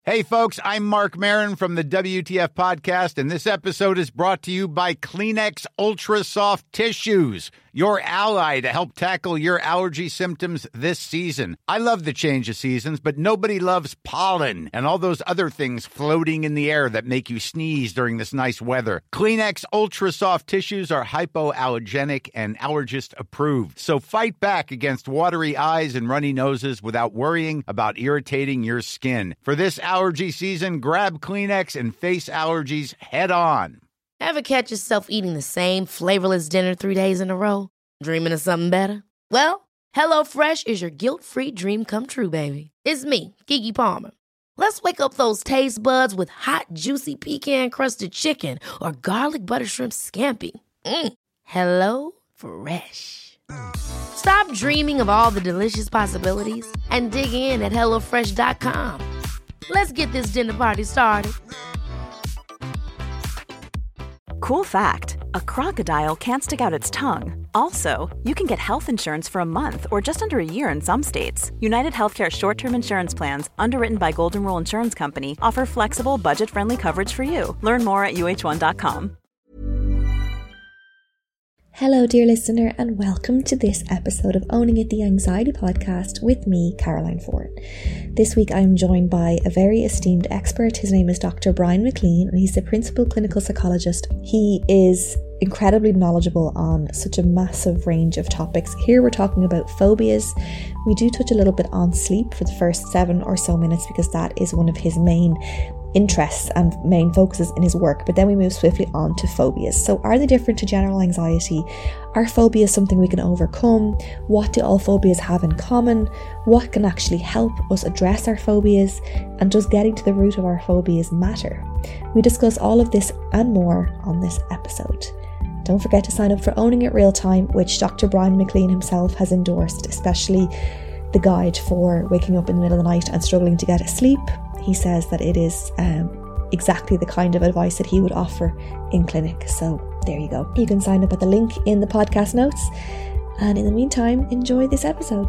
Hey, folks, I'm Mark Maron from the WTF Podcast, and this episode is brought to you by Kleenex Ultra Soft Tissues, your ally to help tackle your allergy symptoms this season. I love the change of seasons, but nobody loves pollen and all those other things floating in the air that make you sneeze during this nice weather. Kleenex Ultra Soft Tissues are hypoallergenic and allergist approved, so fight back against watery eyes and runny noses without worrying about irritating your skin. For this allergy season, grab Kleenex and face allergies head on. Ever catch yourself eating the same flavorless dinner 3 days in a row? Dreaming of something better? Well, HelloFresh is your guilt-free dream come true, baby. It's me, Keke Palmer. Let's wake up those taste buds with hot, juicy pecan-crusted chicken or garlic butter shrimp scampi. Hello Fresh. Stop dreaming of all the delicious possibilities and dig in at HelloFresh.com. Let's get this dinner party started. Cool fact, a crocodile can't stick out its tongue. Also, you can get health insurance for a month or just under a year in some states. United Healthcare short-term insurance plans, underwritten by Golden Rule Insurance Company, offer flexible, budget-friendly coverage for you. Learn more at uh1.com. Hello, dear listener, and welcome to this episode of Owning It, the Anxiety Podcast with me, Caroline Ford. This week I'm joined by a very esteemed expert. His name is Dr. Brian McLean, and he's the principal clinical psychologist. He is incredibly knowledgeable on such a massive range of topics. Here we're talking about phobias. We do touch a little bit on sleep for the first 7 or so minutes because that is one of his main interests and main focuses in his work, but then we move swiftly on to phobias. So are they different to general anxiety? Are phobias something we can overcome? What do all phobias have in common? What can actually help us address our phobias? And does getting to the root of our phobias matter? We discuss all of this and more on this episode. Don't forget to sign up for Owning It Real Time, which Dr. Brian McLean himself has endorsed, especially the guide for waking up in the middle of the night and struggling to get asleep. He says that it is exactly the kind of advice that he would offer in clinic. So there you go. You can sign up at the link in the podcast notes. And in the meantime, enjoy this episode.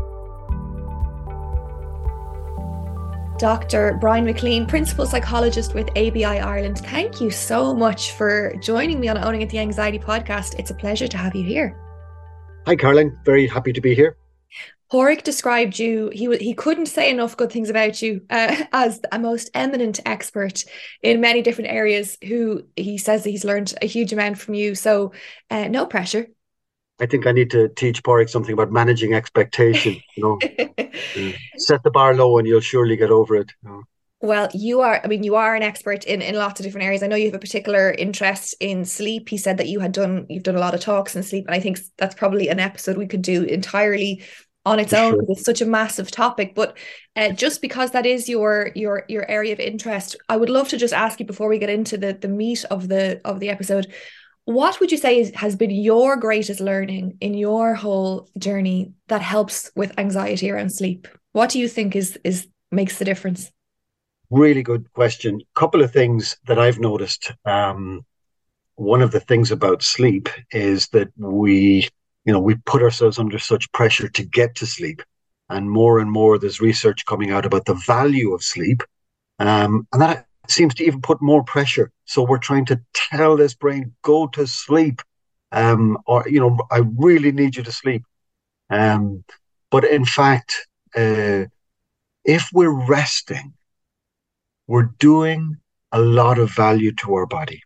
Dr. Brian McLean, Principal Psychologist with ABI Ireland. Thank you so much for joining me on Owning It, the Anxiety Podcast. It's a pleasure to have you here. Hi, Caroline. Very happy to be here. Pádraig described you, he couldn't say enough good things about you as a most eminent expert in many different areas, who he says that he's learned a huge amount from you. So no pressure. I think I need to teach Pádraig something about managing expectation. Set the bar low and you'll surely get over it. Well, you are an expert in lots of different areas. I know you have a particular interest in sleep. He said that you've done a lot of talks on sleep, and I think that's probably an episode we could do entirely on its own. Sure. It's such a massive topic, but just because that is your area of interest, I would love to just ask you before we get into the meat of the episode, what would you say has been your greatest learning in your whole journey that helps with anxiety around sleep? What do you think is makes the difference? Really good question. Couple of things that I've noticed. One of the things about sleep is that we put ourselves under such pressure to get to sleep, and more there's research coming out about the value of sleep, and that seems to even put more pressure. So we're trying to tell this brain, go to sleep, or I really need you to sleep. But in fact, if we're resting, we're doing a lot of value to our body.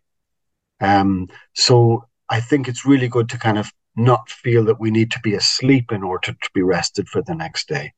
So I think it's really good to kind of not feel that we need to be asleep in order to be rested for the next day.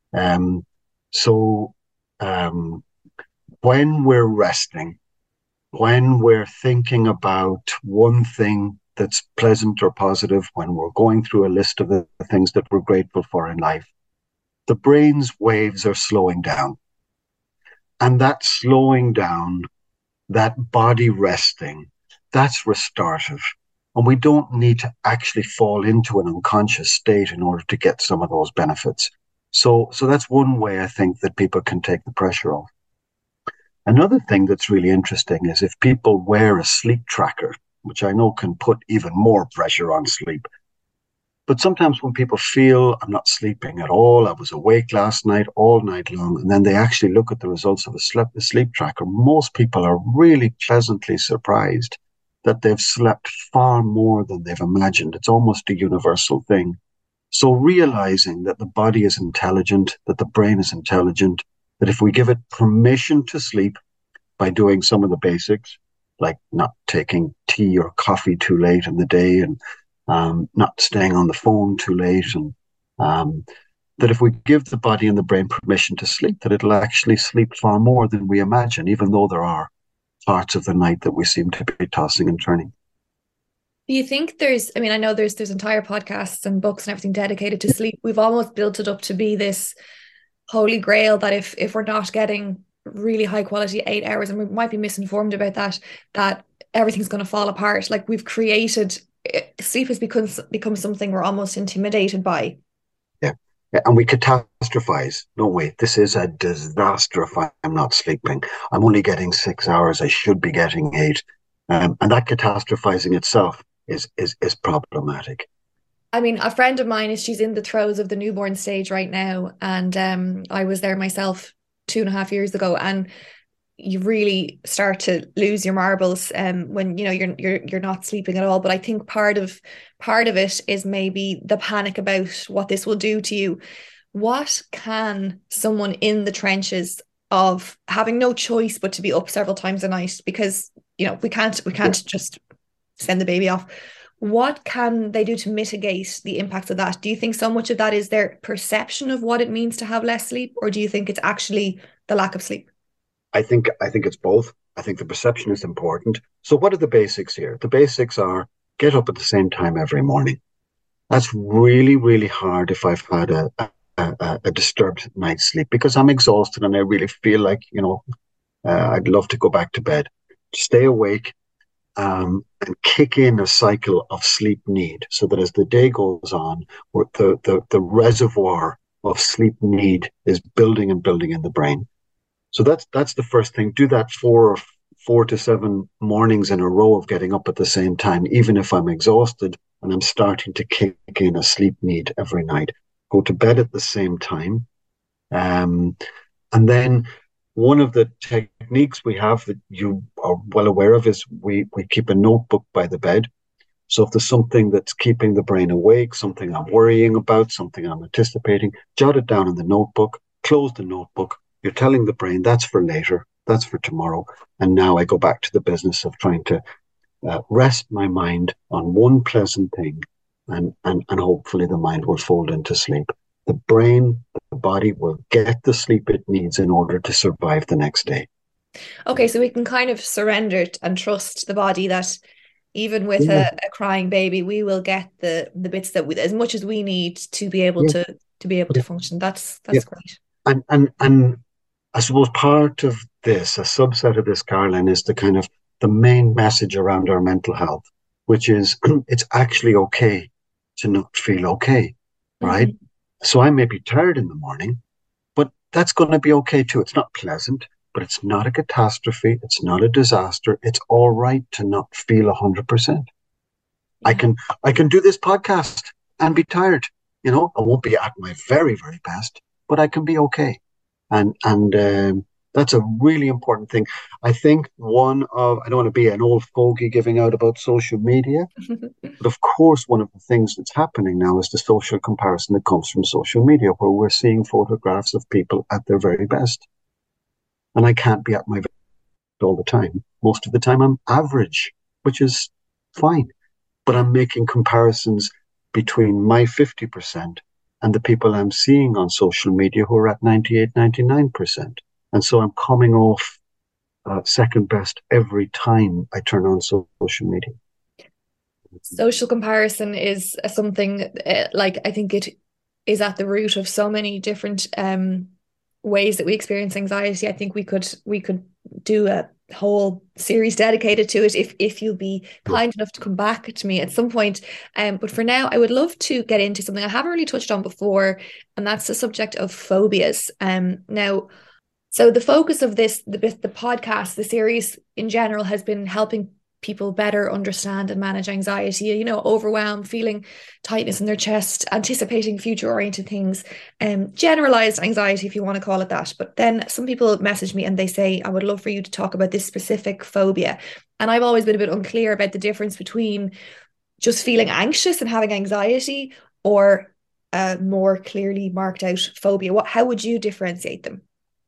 When we're resting, when we're thinking about one thing that's pleasant or positive, when we're going through a list of the things that we're grateful for in life, the brain's waves are slowing down. And that slowing down, that body resting, that's restorative. And we don't need to actually fall into an unconscious state in order to get some of those benefits. So that's one way I think that people can take the pressure off. Another thing that's really interesting is if people wear a sleep tracker, which I know can put even more pressure on sleep. But sometimes when people feel I'm not sleeping at all, I was awake last night all night long, and then they actually look at the results of a sleep tracker, most people are really pleasantly surprised that they've slept far more than they've imagined. It's almost a universal thing. So realizing that the body is intelligent, that the brain is intelligent, that if we give it permission to sleep by doing some of the basics, like not taking tea or coffee too late in the day and not staying on the phone too late, and that if we give the body and the brain permission to sleep, that it'll actually sleep far more than we imagine, even though there are parts of the night that we seem to be tossing and turning. Do you think I mean, I know there's entire podcasts and books and everything dedicated to sleep. We've almost built it up to be this holy grail that if we're not getting really high quality 8 hours, and we might be misinformed about that everything's going to fall apart. Like, we've created, sleep has become something we're almost intimidated by. Yeah. And we catastrophize, don't we? This is a disaster if I'm not sleeping. I'm only getting 6 hours. I should be getting 8. And that catastrophizing itself is problematic. I mean, a friend of mine, she's in the throes of the newborn stage right now. And I was there myself 2.5 years ago, and you really start to lose your marbles when you're not sleeping at all. But I think part of it is maybe the panic about what this will do to you. What can someone in the trenches of having no choice but to be up several times a night, because we can't just send the baby off, what can they do to mitigate the impacts of that? Do you think so much of that is their perception of what it means to have less sleep, or do you think it's actually the lack of sleep? I think it's both. I think the perception is important. So what are the basics here? The basics are get up at the same time every morning. That's really, really hard if I've had a disturbed night's sleep, because I'm exhausted and I really feel like, I'd love to go back to bed. Stay awake and kick in a cycle of sleep need, so that as the day goes on, the reservoir of sleep need is building and building in the brain. So that's the first thing. Do that 4 to 7 mornings in a row of getting up at the same time, even if I'm exhausted and I'm starting to kick in a sleep need every night. Go to bed at the same time. And then one of the techniques we have that you are well aware of is we keep a notebook by the bed. So if there's something that's keeping the brain awake, something I'm worrying about, something I'm anticipating, jot it down in the notebook, close the notebook. You're telling the brain that's for later, that's for tomorrow. And now I go back to the business of trying to rest my mind on one pleasant thing, and hopefully the mind will fold into sleep. The brain, the body will get the sleep it needs in order to survive the next day. Okay, so we can kind of surrender and trust the body that even with a crying baby, we will get the bits that as much as we need to be able to function. That's great. And I suppose part of this, a subset of this, Caroline, is the main message around our mental health, which is it's actually okay to not feel okay, right? Mm-hmm. So I may be tired in the morning, but that's going to be okay too. It's not pleasant, but it's not a catastrophe. It's not a disaster. It's all right to not feel 100%. I can do this podcast and be tired. I won't be at my very, very best, but I can be okay. And that's a really important thing. I think I don't want to be an old fogey giving out about social media, but of course, one of the things that's happening now is the social comparison that comes from social media, where we're seeing photographs of people at their very best. And I can't be at my best all the time. Most of the time I'm average, which is fine. But I'm making comparisons between my 50% and the people I'm seeing on social media who are at 98, 99%. And so I'm coming off second best every time I turn on social media. Social comparison is something I think it is at the root of so many different ways that we experience anxiety. I think we could do a whole series dedicated to it if you'll be kind enough to come back to me at some point. But for now, I would love to get into something I haven't really touched on before, and that's the subject of phobias. Now, so the focus of the podcast, the series in general, has been helping people better understand and manage anxiety, you know, overwhelm, feeling tightness in their chest, anticipating future-oriented things, generalized anxiety, if you want to call it that. But then some people message me and they say, I would love for you to talk about this specific phobia. And I've always been a bit unclear about the difference between just feeling anxious and having anxiety or a more clearly marked out phobia. How would you differentiate them?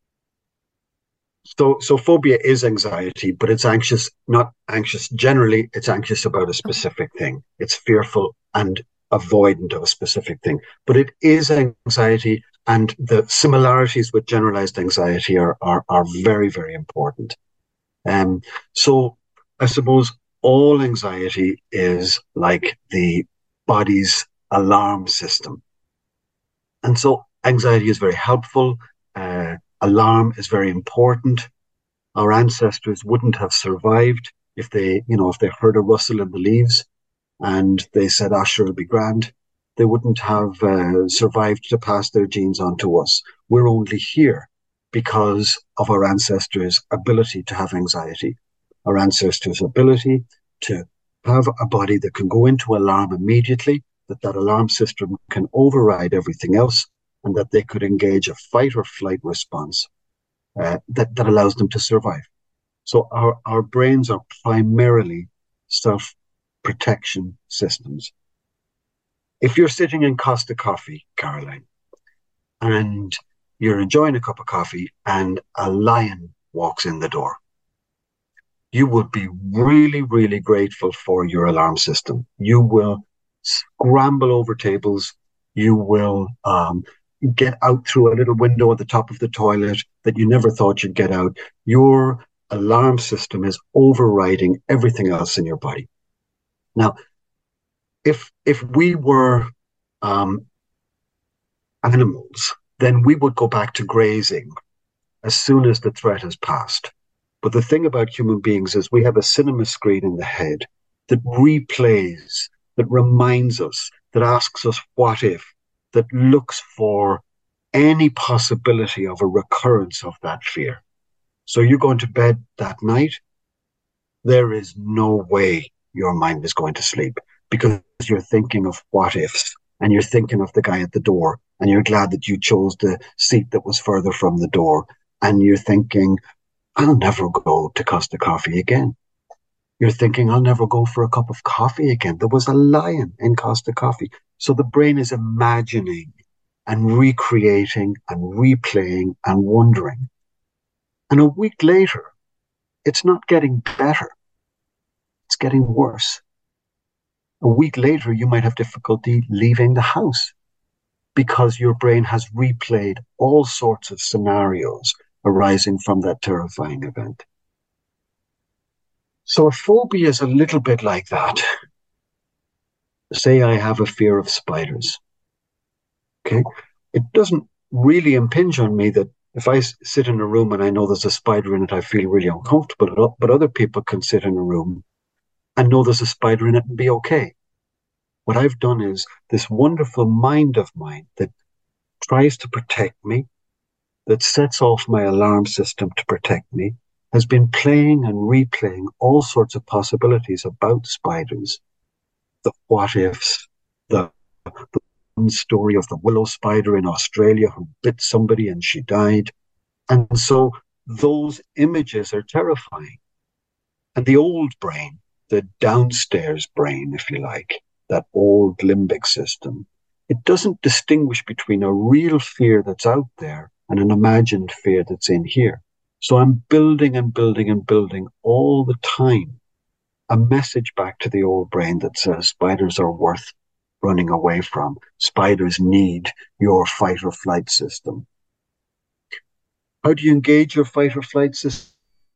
So phobia is anxiety, but it's anxious, not anxious. Generally, it's anxious about a specific thing. It's fearful and avoidant of a specific thing. But it is anxiety, and the similarities with generalized anxiety are very, very important. So I suppose all anxiety is like the body's alarm system. And so anxiety is very helpful. Alarm is very important. Our ancestors wouldn't have survived if they heard a rustle in the leaves and they said, sure, it'll be grand. They wouldn't have survived to pass their genes on to us. We're only here because of our ancestors' ability to have anxiety, our ancestors' ability to have a body that can go into alarm immediately, that alarm system can override everything else, and that they could engage a fight or flight response that allows them to survive. So our brains are primarily self-protection systems. If you're sitting in Costa Coffee, Caroline, and you're enjoying a cup of coffee and a lion walks in the door, you will be really, really grateful for your alarm system. You will scramble over tables. You will get out through a little window at the top of the toilet that you never thought you'd get out. Your alarm system is overriding everything else in your body. Now, if we were animals, then we would go back to grazing as soon as the threat has passed. But the thing about human beings is we have a cinema screen in the head that replays, that reminds us, that asks us what if, that looks for any possibility of a recurrence of that fear. So you go into bed that night, there is no way your mind is going to sleep because you're thinking of what ifs and you're thinking of the guy at the door and you're glad that you chose the seat that was further from the door and you're thinking, I'll never go to Costa Coffee again. You're thinking, I'll never go for a cup of coffee again. There was a lion in Costa Coffee. So the brain is imagining and recreating and replaying and wondering. And a week later, it's not getting better. It's getting worse. A week later, you might have difficulty leaving the house because your brain has replayed all sorts of scenarios arising from that terrifying event. So a phobia is a little bit like that. Say I have a fear of spiders. Okay. It doesn't really impinge on me that if I sit in a room and I know there's a spider in it, I feel really uncomfortable. But other people can sit in a room and know there's a spider in it and be okay. What I've done is this wonderful mind of mine that tries to protect me, that sets off my alarm system to protect me, has been playing and replaying all sorts of possibilities about spiders. The what ifs, the story of the willow spider in Australia who bit somebody and she died. And so those images are terrifying. And the old brain, the downstairs brain, if you like, that old limbic system, it doesn't distinguish between a real fear that's out there and an imagined fear that's in here. So I'm building and building and building all the time a message back to the old brain that says spiders are worth running away from. Spiders need your fight or flight system. How do you engage your fight or flight system?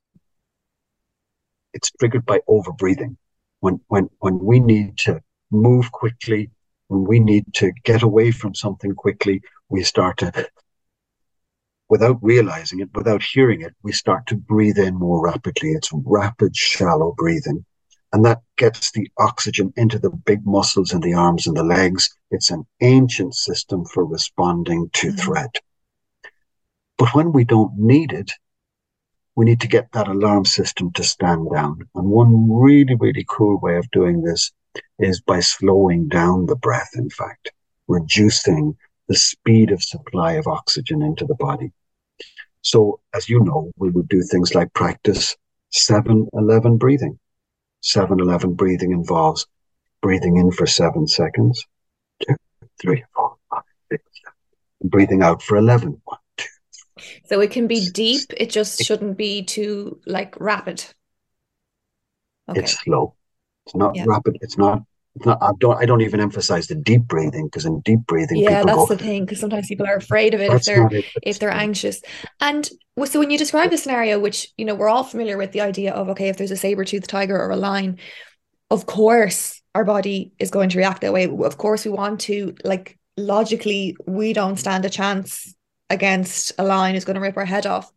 It's triggered by over-breathing. When we need to move quickly, when we need to get away from something quickly, we start to, without realizing it, without hearing it, we start to breathe in more rapidly. It's rapid, shallow breathing. And that gets the oxygen into the big muscles in the arms and the legs. It's an ancient system for responding to threat. But when we don't need it, we need to get that alarm system to stand down. And one really, really cool way of doing this is by slowing down the breath, in fact, reducing the speed of supply of oxygen into the body. So, as you know, we would do things like practice 7-11 breathing. 7-11 breathing involves breathing in for 7 seconds, 2, 3, 4, 5, 6, 7, and breathing out for 11. 1, 2, 3. So it can be deep. It just shouldn't be too rapid. Okay. It's slow. It's not rapid. It's not. I don't even emphasize the deep breathing, because in deep breathing, that's the thing, because sometimes people are afraid of it if they're anxious. And so when you describe the scenario, which we're all familiar with, the idea of, okay, if there's a saber-toothed tiger or a lion, of course our body is going to react that way. Of course we want to, logically, we don't stand a chance against a lion who's going to rip our head off.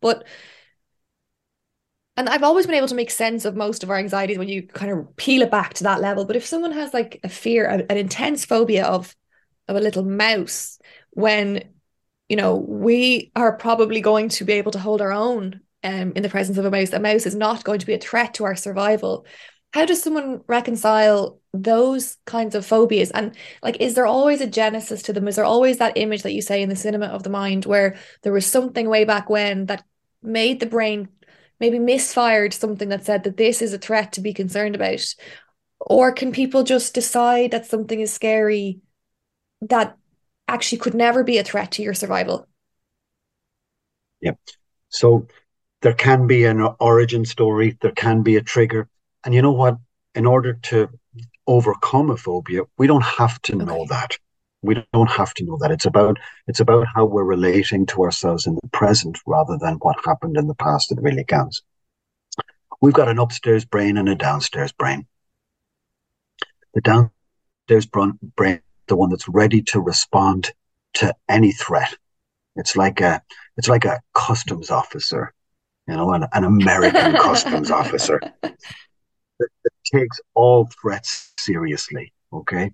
And I've always been able to make sense of most of our anxieties when you kind of peel it back to that level. But if someone has a fear, an intense phobia of a little mouse, when, we are probably going to be able to hold our own in the presence of a mouse is not going to be a threat to our survival. How does someone reconcile those kinds of phobias? And is there always a genesis to them? Is there always that image that you say in the cinema of the mind where there was something way back when that made the brain maybe misfired something that said that this is a threat to be concerned about? Or can people just decide that something is scary that actually could never be a threat to your survival? Yeah. So there can be an origin story, there can be a trigger. And you know what? In order to overcome a phobia, we don't have to know that. We don't have to know that. It's about how we're relating to ourselves in the present rather than what happened in the past that really counts. We've got an upstairs brain and a downstairs brain. The downstairs brain, the one that's ready to respond to any threat. It's like a customs officer, an American customs officer that takes all threats seriously. Okay.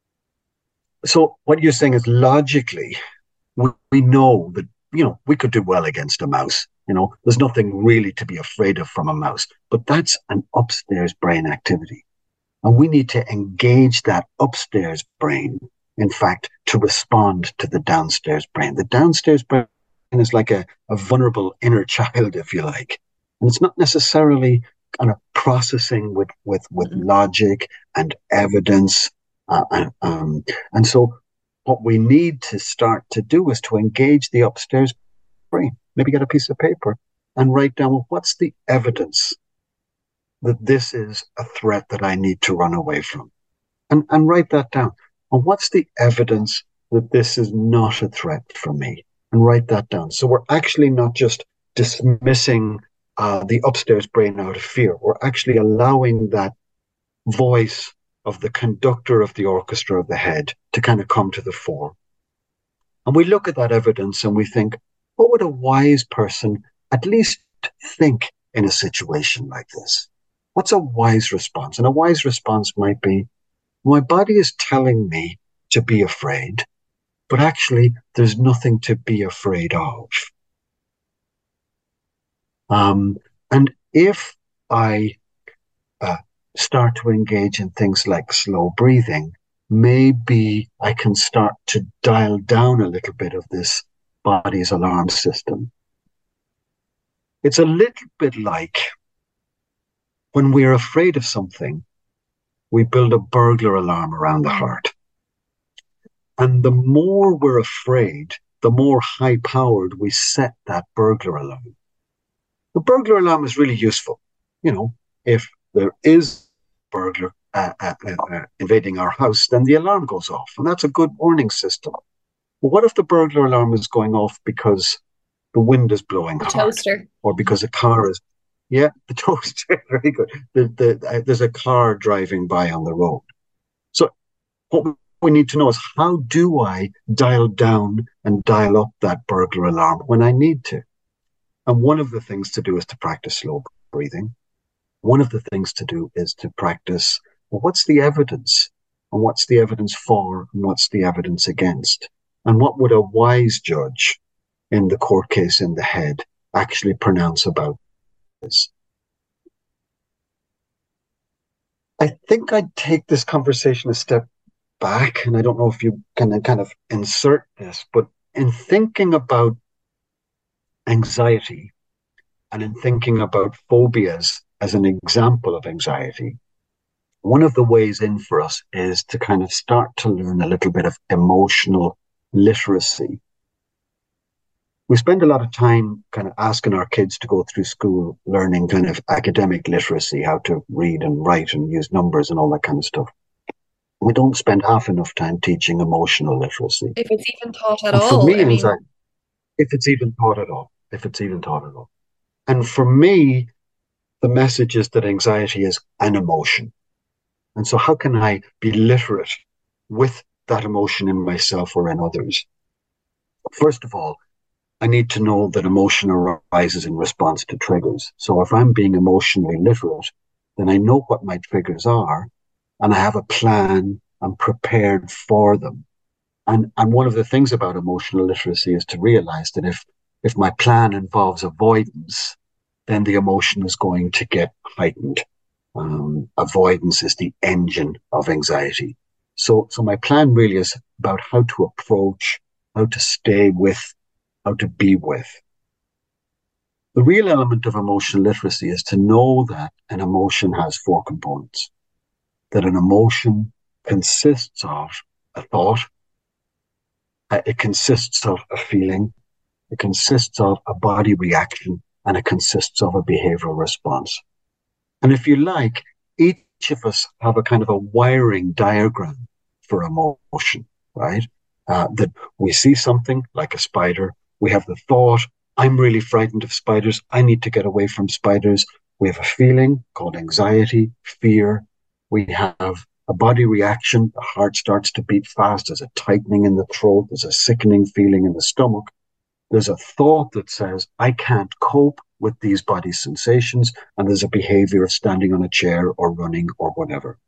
So what you're saying is, logically, we know that, we could do well against a mouse. There's nothing really to be afraid of from a mouse, but that's an upstairs brain activity. And we need to engage that upstairs brain, in fact, to respond to the downstairs brain. The downstairs brain is like a vulnerable inner child, if you like. And it's not necessarily kind of processing with logic and evidence. And so what we need to start to do is to engage the upstairs brain. Maybe get a piece of paper and write down, well, what's the evidence that this is a threat that I need to run away from? And write that down. And what's the evidence that this is not a threat for me? And write that down. So we're actually not just dismissing the upstairs brain out of fear. We're actually allowing that voice of the conductor of the orchestra of the head to kind of come to the fore. And we look at that evidence and we think, what would a wise person at least think in a situation like this? What's a wise response? And a wise response might be, my body is telling me to be afraid, but actually there's nothing to be afraid of. And if I start to engage in things like slow breathing, maybe I can start to dial down a little bit of this body's alarm system. It's a little bit like when we're afraid of something, we build a burglar alarm around the heart. And the more we're afraid, the more high-powered we set that burglar alarm. The burglar alarm is really useful. If there is a burglar invading our house, then the alarm goes off. And that's a good warning system. But what if the burglar alarm is going off because the wind is blowing hard? Toaster. Or because a car is... Yeah, the toaster. Very good. There's a car driving by on the road. So what we need to know is, how do I dial down and dial up that burglar alarm when I need to? And one of the things to do is to practice slow breathing. One of the things to do is to practice, well, what's the evidence? And what's the evidence for? And what's the evidence against? And what would a wise judge in the court case in the head actually pronounce about is. I think I'd take this conversation a step back, and I don't know if you can kind of insert this, but in thinking about anxiety and in thinking about phobias as an example of anxiety, one of the ways in for us is to kind of start to learn a little bit of emotional literacy. We spend a lot of time kind of asking our kids to go through school learning kind of academic literacy, how to read and write and use numbers and all that kind of stuff. We don't spend half enough time teaching emotional literacy. If it's even taught at And for all, me, anxiety, if it's even taught at all. And for me, the message is that anxiety is an emotion. And so how can I be literate with that emotion in myself or in others? First of all, I need to know that emotion arises in response to triggers. So if I'm being emotionally literate, then I know what my triggers are, and I have a plan. I'm prepared for them. And one of the things about emotional literacy is to realize that if my plan involves avoidance, then the emotion is going to get heightened. Avoidance is the engine of anxiety. So my plan really is about how to approach, how to stay with, how to be with. The real element of emotional literacy is to know that an emotion has 4 components. That an emotion consists of a thought, it consists of a feeling, it consists of a body reaction, and it consists of a behavioral response. And if you like, each of us have a kind of a wiring diagram for emotion, right? That we see something like a spider, we have the thought, I'm really frightened of spiders, I need to get away from spiders. We have a feeling called anxiety, fear. We have a body reaction, the heart starts to beat fast, there's a tightening in the throat, there's a sickening feeling in the stomach. There's a thought that says, I can't cope with these body sensations, and there's a behavior of standing on a chair or running or whatever.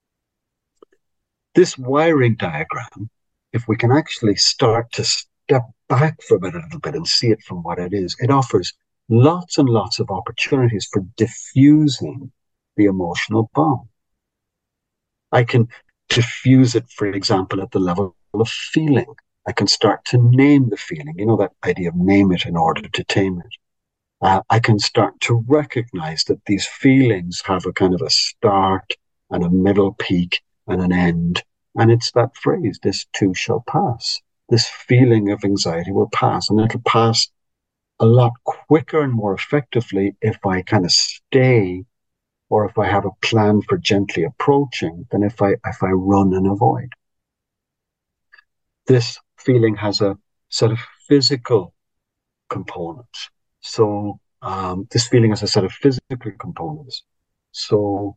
This wiring diagram, if we can actually start to step back from it a little bit and see it from what it is, it offers lots and lots of opportunities for diffusing the emotional bomb. I can diffuse it, for example, at the level of feeling. I can start to name the feeling, that idea of name it in order to tame it. I can start to recognize that these feelings have a kind of a start and a middle peak and an end. And it's that phrase, this too shall pass. This feeling of anxiety will pass, and it'll pass a lot quicker and more effectively if I kind of stay, or if I have a plan for gently approaching, than if I run and avoid. This feeling has a set of physical components. So this feeling has a set of physical components. So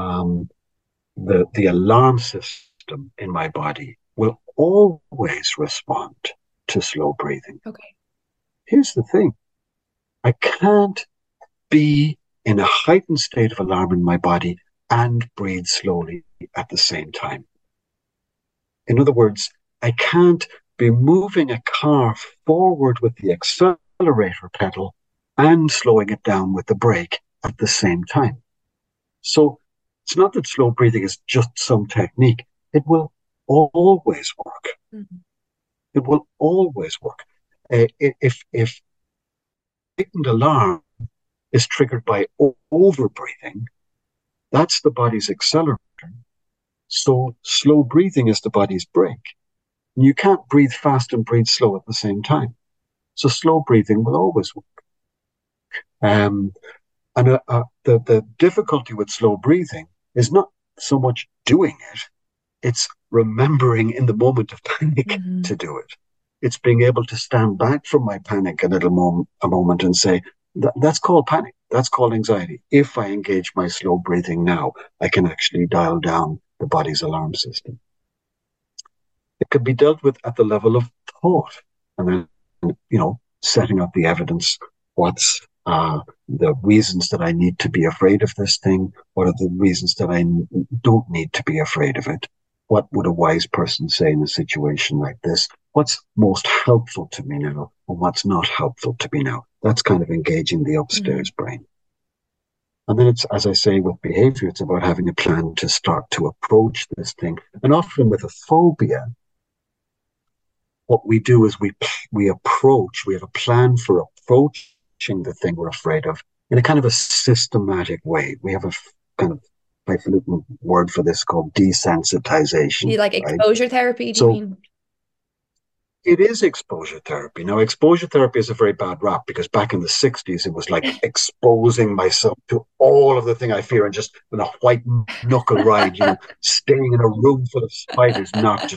the alarm system in my body will always respond to slow breathing. Okay. Here's the thing. I can't be in a heightened state of alarm in my body and breathe slowly at the same time. In other words, I can't be moving a car forward with the accelerator pedal and slowing it down with the brake at the same time. So it's not that slow breathing is just some technique. It will always work. Mm-hmm. It will always work. If heightened alarm is triggered by over breathing, that's the body's accelerator. So slow breathing is the body's brake. And you can't breathe fast and breathe slow at the same time. So slow breathing will always work. The difficulty with slow breathing is not so much doing it, it's remembering in the moment of panic to do it. It's being able to stand back from my panic a moment and say, that's called panic, that's called anxiety. If I engage my slow breathing now, I can actually dial down the body's alarm system. It could be dealt with at the level of thought, and then, setting up the evidence. What's the reasons that I need to be afraid of this thing? What are the reasons that I don't need to be afraid of it? What would a wise person say in a situation like this? What's most helpful to me now, and what's not helpful to me now? That's kind of engaging the upstairs brain. And then it's, as I say, with behavior, it's about having a plan to start to approach this thing. And often with a phobia, what we do is we have a plan for approaching the thing we're afraid of in a kind of a systematic way. We have a kind of highfalutin word for this called desensitization. You like exposure therapy, do you mean? It is exposure therapy. Now, exposure therapy is a very bad rap because back in the 60s, it was like exposing myself to all of the thing I fear and just with a white knuckle ride, staying in a room full of spiders, not.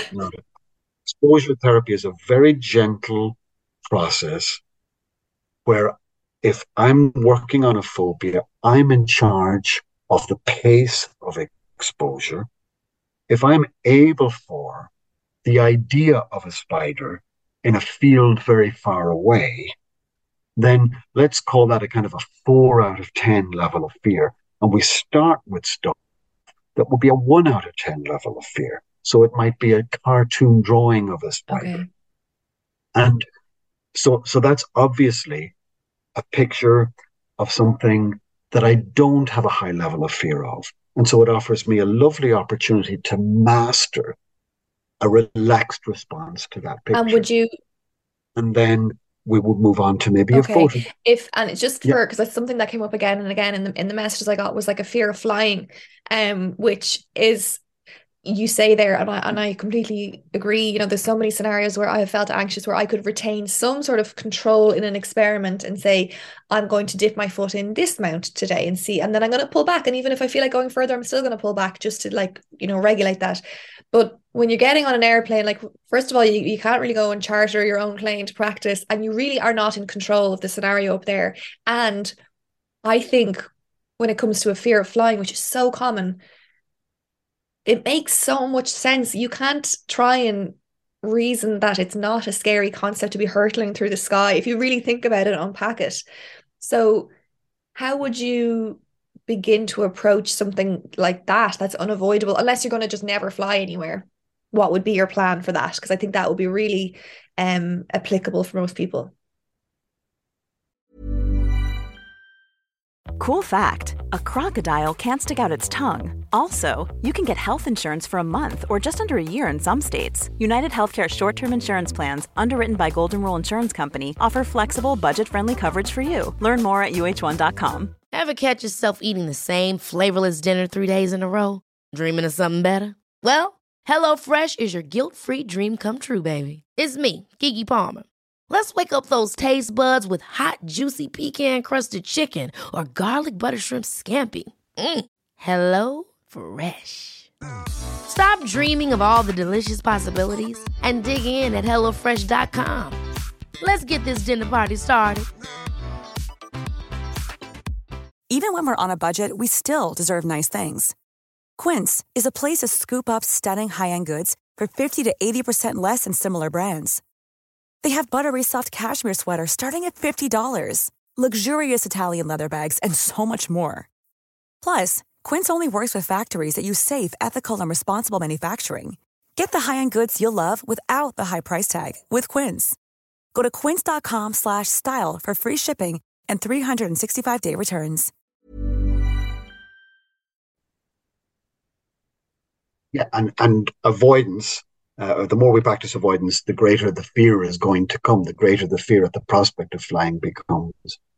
Exposure therapy is a very gentle process where if I'm working on a phobia, I'm in charge of the pace of exposure. If I'm able for the idea of a spider in a field very far away, then let's call that a kind of a 4 out of 10 level of fear. And we start with stuff that will be a 1 out of 10 level of fear. So it might be a cartoon drawing of a spider. Okay. And so that's obviously a picture of something that I don't have a high level of fear of. And so it offers me a lovely opportunity to master a relaxed response to that picture. And then we would move on to maybe a photo. And it's just because that's something that came up again and again in the messages I got was like a fear of flying, which is, you say there, and I completely agree. There's so many scenarios where I have felt anxious, where I could retain some sort of control in an experiment and say, I'm going to dip my foot in this mount today and see, and then I'm going to pull back. And even if I feel like going further, I'm still going to pull back just to regulate that. But when you're getting on an airplane, like, first of all, you can't really go and charter your own plane to practice, and you really are not in control of the scenario up there. And I think when it comes to a fear of flying, which is so common, it makes so much sense. You can't try and reason that it's not a scary concept to be hurtling through the sky if you really think about it and unpack it. So how would you begin to approach something like that that's unavoidable, unless you're going to just never fly anywhere? What would be your plan for that? Because I think that would be really applicable for most people. Cool fact, a crocodile can't stick out its tongue. Also, you can get health insurance for a month or just under a year in some states. United Healthcare short-term insurance plans, underwritten by Golden Rule Insurance Company, offer flexible, budget-friendly coverage for you. Learn more at uh1.com. Ever catch yourself eating the same flavorless dinner 3 days in a row? Dreaming of something better? Well, HelloFresh is your guilt-free dream come true, baby. It's me, Keke Palmer. Let's wake up those taste buds with hot, juicy pecan-crusted chicken or garlic butter shrimp scampi. Hello Fresh. Stop dreaming of all the delicious possibilities and dig in at HelloFresh.com. Let's get this dinner party started. Even when we're on a budget, we still deserve nice things. Quince is a place to scoop up stunning high-end goods for 50 to 80% less than similar brands. They have buttery soft cashmere sweaters starting at $50, luxurious Italian leather bags, and so much more. Plus, Quince only works with factories that use safe, ethical, and responsible manufacturing. Get the high-end goods you'll love without the high price tag with Quince. Go to quince.com/style for free shipping and 365-day returns. Yeah, and avoidance. The more we practice avoidance, the greater the fear is going to come, the greater the fear at the prospect of flying becomes.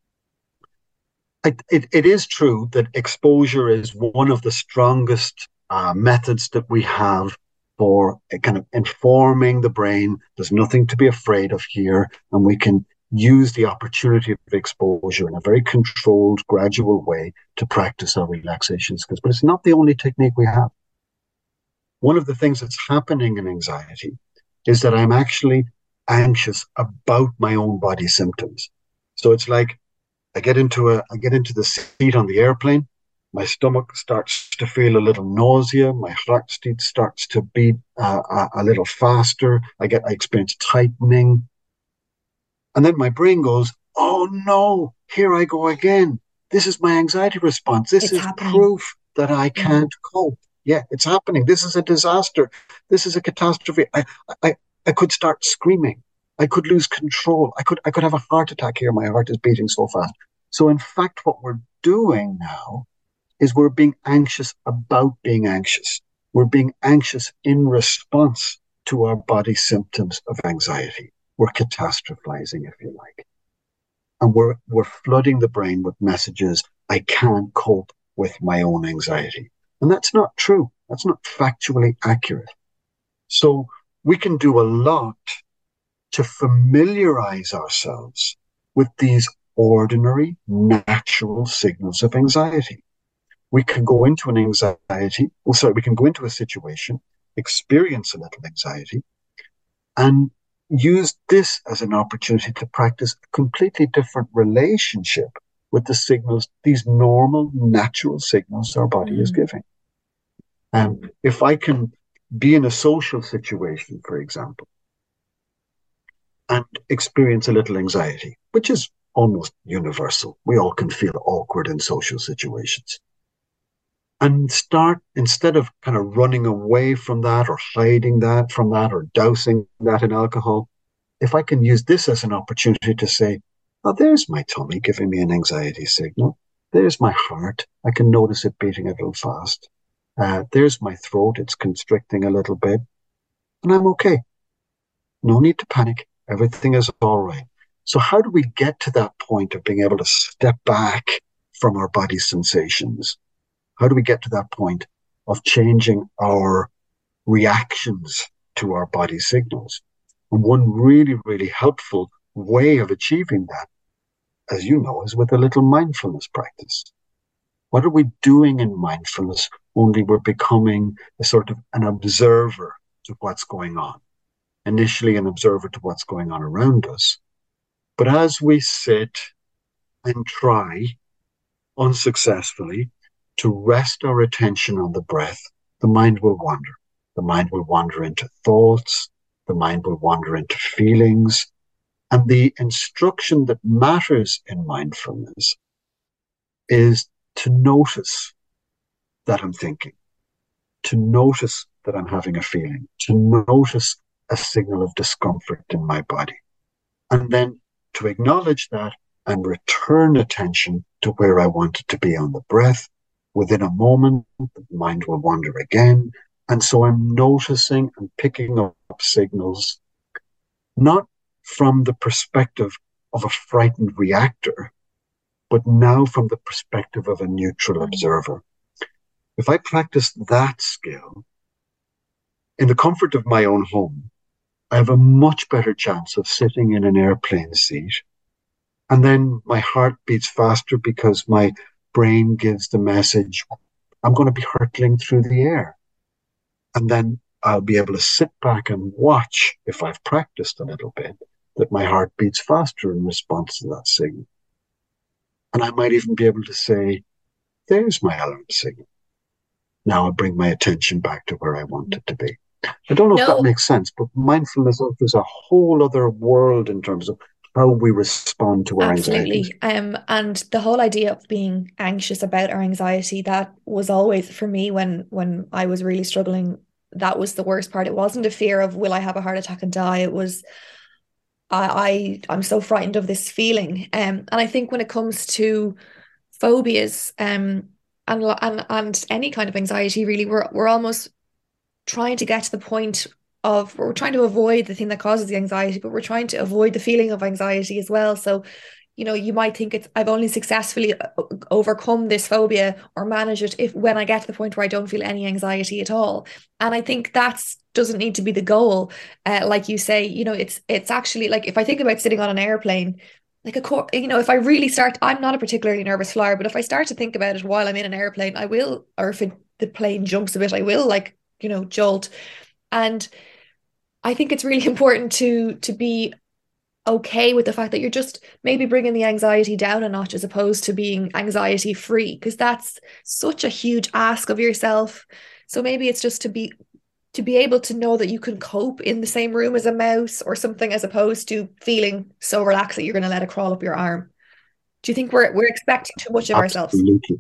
It is true that exposure is one of the strongest methods that we have for kind of informing the brain. There's nothing to be afraid of here, and we can use the opportunity of exposure in a very controlled, gradual way to practice our relaxation skills. But it's not the only technique we have. One of the things that's happening in anxiety is that I'm actually anxious about my own body symptoms. So it's like I get into the seat on the airplane, my stomach starts to feel a little nausea, my heart starts to beat a little faster, I experience tightening. And then my brain goes, oh no, here I go again. This is my anxiety response. This is proof that I can't cope. Yeah, it's happening. This is a disaster. This is a catastrophe. I could start screaming. I could lose control. I could have a heart attack here. My heart is beating so fast. So in fact, what we're doing now is we're being anxious about being anxious. We're being anxious in response to our body symptoms of anxiety. We're catastrophizing, if you like. And we're flooding the brain with messages, I can't cope with my own anxiety. And that's not true. That's not factually accurate. So we can do a lot to familiarize ourselves with these ordinary, natural signals of anxiety. We can go into we can go into a situation, experience a little anxiety, and use this as an opportunity to practice a completely different relationship with the signals, these normal, natural signals our body is giving. If I can be in a social situation, for example, and experience a little anxiety, which is almost universal. We all can feel awkward in social situations. And start, instead of kind of running away from that or hiding that from that or dousing that in alcohol, if I can use this as an opportunity to say, oh, there's my tummy giving me an anxiety signal. There's my heart. I can notice it beating a little fast. There's my throat. It's constricting a little bit. And I'm okay. No need to panic. Everything is all right. So how do we get to that point of being able to step back from our body sensations? How do we get to that point of changing our reactions to our body signals? And one really, really helpful way of achieving that, as you know, is with a little mindfulness practice. What are we doing in mindfulness? Only we're becoming a sort of an observer to what's going on. Initially an observer to what's going on around us. But as we sit and try unsuccessfully to rest our attention on the breath, the mind will wander. The mind will wander into thoughts. The mind will wander into feelings. And the instruction that matters in mindfulness is to notice that I'm thinking, to notice that I'm having a feeling, to notice a signal of discomfort in my body, and then to acknowledge that and return attention to where I want it to be on the breath. Within a moment, the mind will wander again. And so I'm noticing and picking up signals, not from the perspective of a frightened reactor, but now from the perspective of a neutral observer. If I practice that skill in the comfort of my own home, I have a much better chance of sitting in an airplane seat. And then my heart beats faster because my brain gives the message, I'm going to be hurtling through the air. And then I'll be able to sit back and watch, if I've practiced a little bit, that my heart beats faster in response to that signal. And I might even be able to say, there's my alarm signal. Now I'll bring my attention back to where I want it to be. I don't know if that makes sense, but mindfulness offers a whole other world in terms of how we respond to our anxieties. And the whole idea of being anxious about our anxiety, that was always, for me, when I was really struggling, that was the worst part. It wasn't a fear of, will I have a heart attack and die? It was, I'm so frightened of this feeling. And I think when it comes to phobias and any kind of anxiety, really, we're almost trying to get to the point of, we're trying to avoid the thing that causes the anxiety, but we're trying to avoid the feeling of anxiety as well. So, you know, you might think I've only successfully overcome this phobia or manage it when I get to the point where I don't feel any anxiety at all. And I think doesn't need to be the goal. Like you say, you know, it's actually like, if I think about sitting on an airplane, like if I really start, I'm not a particularly nervous flyer, but if I start to think about it while I'm in an airplane, I will, or if the plane jumps a bit, I will jolt. And I think it's really important to be okay with the fact that you're just maybe bringing the anxiety down a notch as opposed to being anxiety free, because that's such a huge ask of yourself. So maybe it's just to be able to know that you can cope in the same room as a mouse or something, as opposed to feeling so relaxed that you're going to let it crawl up your arm. Do you think we're expecting too much of ourselves? Absolutely.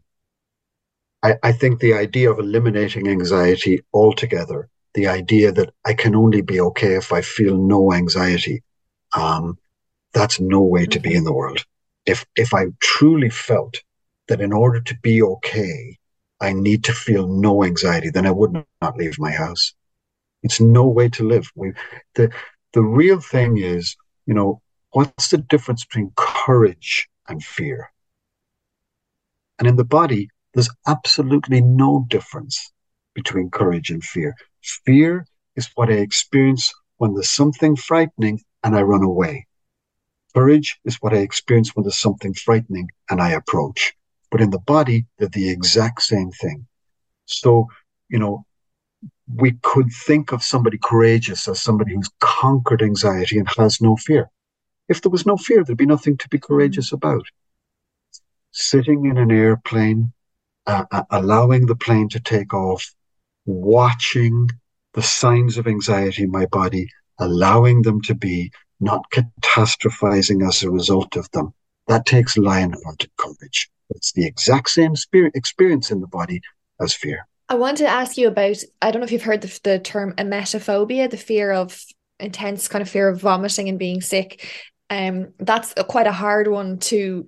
I think the idea of eliminating anxiety altogether, the idea that I can only be okay if I feel no anxiety, that's no way to be in the world. if I truly felt that in order to be okay, I need to feel no anxiety, then I would not leave my house. It's no way to live. The the real thing is, what's the difference between courage and fear? And in the body, there's absolutely no difference between courage and fear. Fear is what I experience when there's something frightening and I run away. Courage is what I experience when there's something frightening and I approach. But in the body, they're the exact same thing. So, we could think of somebody courageous as somebody who's conquered anxiety and has no fear. If there was no fear, there'd be nothing to be courageous about. Sitting in an airplane, allowing the plane to take off, watching the signs of anxiety in my body, allowing them to be, not catastrophizing as a result of them. That takes lion-hearted courage. It's the exact same experience in the body as fear. I want to ask you about, I don't know if you've heard the term emetophobia, the fear of intense kind of fear of vomiting and being sick. That's quite a hard one to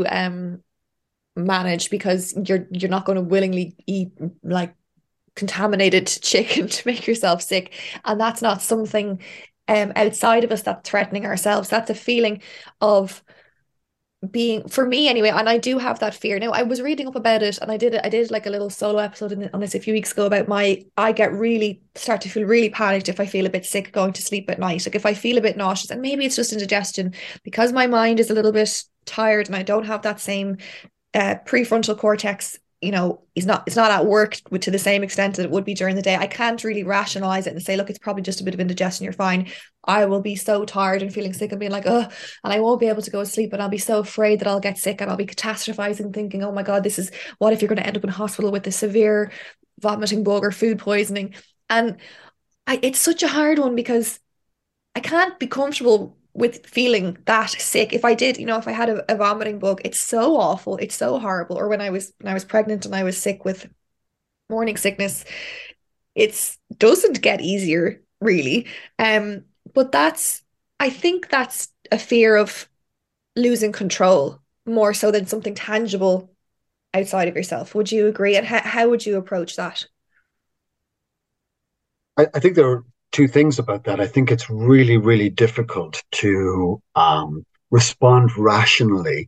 manage, because you're not going to willingly eat like contaminated chicken to make yourself sick, and that's not something outside of us that's threatening ourselves. That's a feeling of being, for me anyway, and I do have that fear. Now, I was reading up about it, and I did like a little solo episode on this a few weeks ago about I start to feel really panicked if I feel a bit sick going to sleep at night. Like if I feel a bit nauseous, and maybe it's just indigestion because my mind is a little bit tired and I don't have that same prefrontal cortex, it's not at work to the same extent that it would be during the day. I can't really rationalize it and say, look, it's probably just a bit of indigestion, you're fine. I will be so tired and feeling sick and being like, and I won't be able to go to sleep, and I'll be so afraid that I'll get sick, and I'll be catastrophizing, thinking, oh my God, what if you're going to end up in hospital with a severe vomiting bug or food poisoning? And it's such a hard one, because I can't be comfortable with feeling that sick. If I did, if I had a vomiting bug, it's so awful, it's so horrible. Or when I was pregnant and I was sick with morning sickness, it doesn't get easier really. But I think that's a fear of losing control more so than something tangible outside of yourself. Would you agree? And how would you approach that? I think there are two things about that. I think it's really, really difficult to respond rationally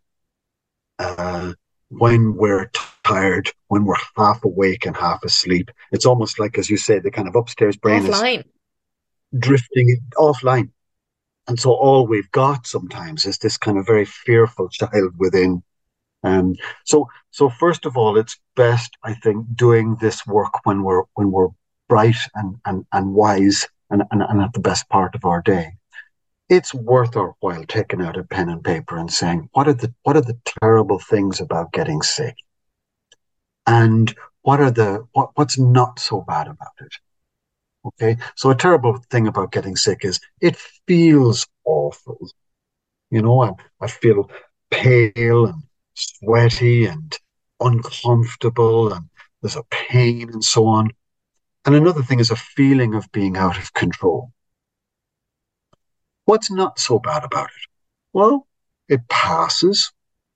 when we're tired, when we're half awake and half asleep. It's almost like, as you say, the kind of upstairs brain offline. Is drifting offline. And so all we've got sometimes is this kind of very fearful child within. So first of all, it's best, I think, doing this work when we're bright and wise and at the best part of our day. It's worth our while taking out a pen and paper and saying, what are the terrible things about getting sick? And what's not so bad about it? Okay, so a terrible thing about getting sick is it feels awful. I feel pale and sweaty and uncomfortable, and there's a pain and so on. And another thing is a feeling of being out of control. What's not so bad about it? Well, it passes.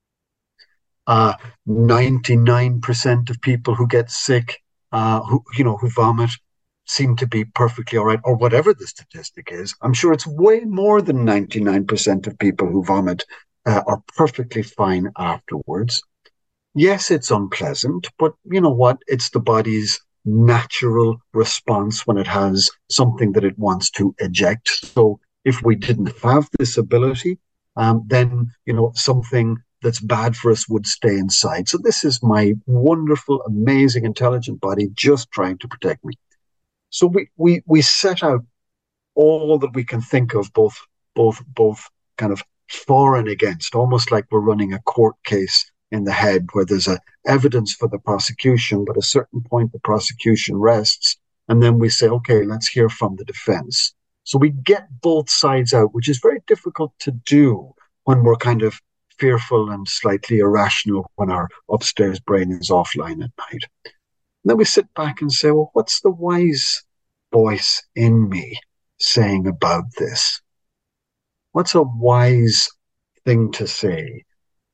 99% of people who get sick, who vomit, seem to be perfectly all right, or whatever the statistic is. I'm sure it's way more than 99% of people who vomit are perfectly fine afterwards. Yes, it's unpleasant, but you know what? It's the body's natural response when it has something that it wants to eject. So if we didn't have this ability, then something that's bad for us would stay inside. So this is my wonderful, amazing, intelligent body just trying to protect me. So we set out all that we can think of, both kind of for and against, almost like we're running a court case in the head where there's evidence for the prosecution, but at a certain point the prosecution rests, and then we say, okay, let's hear from the defense. So we get both sides out, which is very difficult to do when we're kind of fearful and slightly irrational when our upstairs brain is offline at night. And then we sit back and say, well, what's the wise voice in me saying about this? What's a wise thing to say?